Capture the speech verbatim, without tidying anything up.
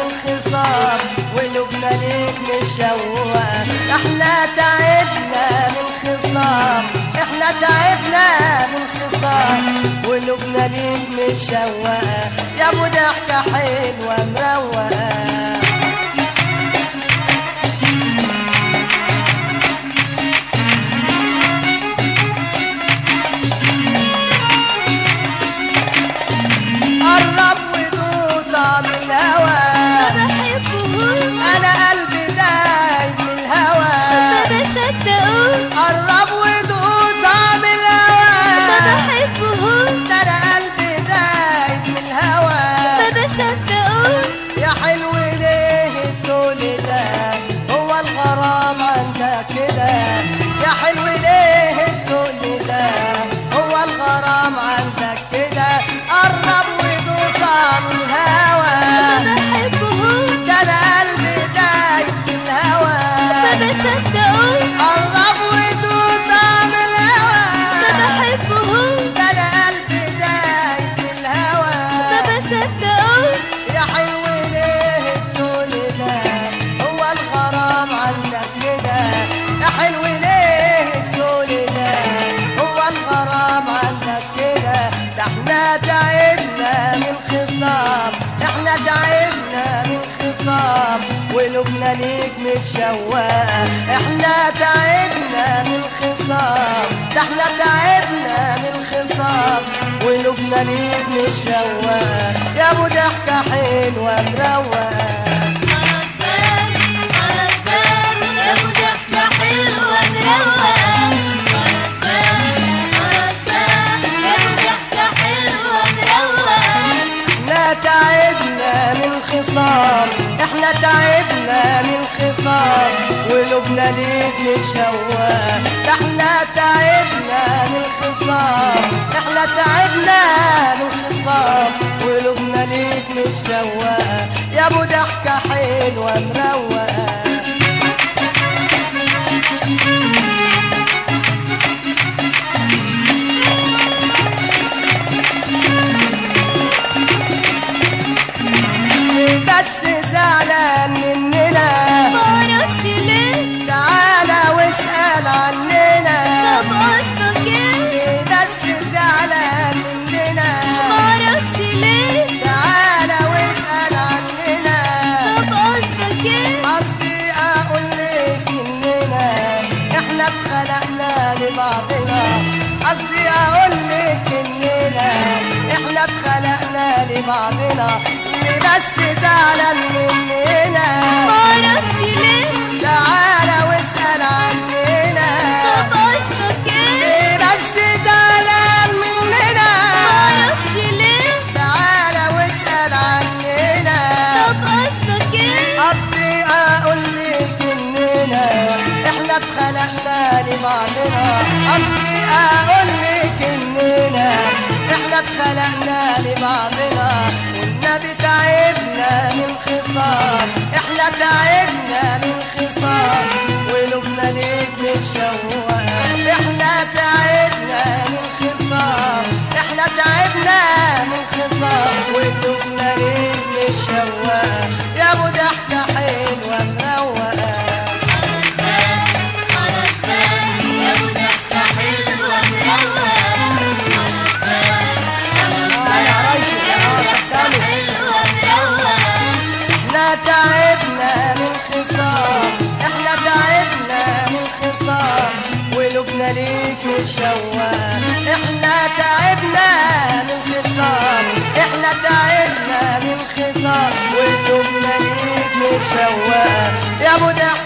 من خصام وقلوبنا ليك متشوقة. احنا تعبنا من خصام، احنا تعبنا من خصام وقلوبنا ليك متشوقة. يا ابو ضحكة حلوة مروقة. قرب ودوق طعم الهوى، ما بحبهوش انا قلبي دايب من الهوى. ما بصدقوش قرب ودوق طعم الهوى، ما بحبهوش ده انا قلبي دايب من الهوى. ما بصدقوش يا حلو ليه الدول ده، هو الغرام عندك كده. يا حلو ليه الدول ده، هو الغرام عندك كده. قرب ودوق طعم الهوى، ما بحبهوش ده انا قلبي دايب من الهوى. ما بصدقوش قرب ودوق طعم الهوى، ما بحبهوش ده انا قلبي دايب من الهوى. ما بصدقوش يا حلو ليه الدول ده، هو الغرام عندك كده. يا حلو ليه الدول ده، هو الغرام عندك كده. ده احنا تعبنا من خصام، احنا تعبنا من خصام وقلوبنا ليك متشوقة. احنا تعبنا من خصام، ده احنا تعبنا من خصام وقلوبنا ليك متشوقة. يا ابو ضحكة حلوة مروقة. خلاص بقى خلاص بقى يا ابو ضحكة حلوة مروقة. خلاص بقى خلاص بقى يا ابو ضحكة حلوة مروقة. احنا تعبنا من خصام، احنا تعبنا من خصام وقلوبنا ليك متشوقة. ده احنا تعبنا من خصام، احنا تعبنا من خصام وقلوبنا ليك متشوقة. يا ابو ضحكة حلوة مروقة. بس زعلان مننا معرفش ليه تعالى واسأل عننا. طب قصدك ايه بس زعلان مننا معرفش ليه تعالى واسأل عننا. طب قصدك ايه قصدي اقول لك اننا احنا اتخلقنا لبعضنا. قصدي اقول لك اننا احنا اتخلقنا لبعضنا. اللي بس زعلان مننا معرفش ليه تعالى واسأل عننا. طب قصدك ايه اللي بس زعلان مننا معرفش ليه تعالى واسأل عننا. طب قصدك ايه قصدي اقول لك اننا احنا اتخلقنا لبعضنا. قصدي اقول لك اننا احنا اتخلقنا لبعضنا. والنبي تعبنا من خصام، احنا تعبنا من خصام وقلوبنا ليك متشوقة. احنا تعبنا من خصام، احنا تعبنا من خصام وقلوبنا ليك متشوقة. يا ابو ضحكة حلوة مروقة. خلاص بقى خلاص بقى يا ابو ضحكة حلوة مروقة. خلاص بقى خلاص آه بقى يا ريشة يا يا ابو راسك ضحكة سامي. حلوة مروقة. احنا تعبنا من خصام، احنا تعبنا من خصام وقلوبنا ليك متشوقة. احنا تعبنا من خصام، احنا تعبنا من خصام وقلوبنا ليك متشوقة. يا ابو ضحكة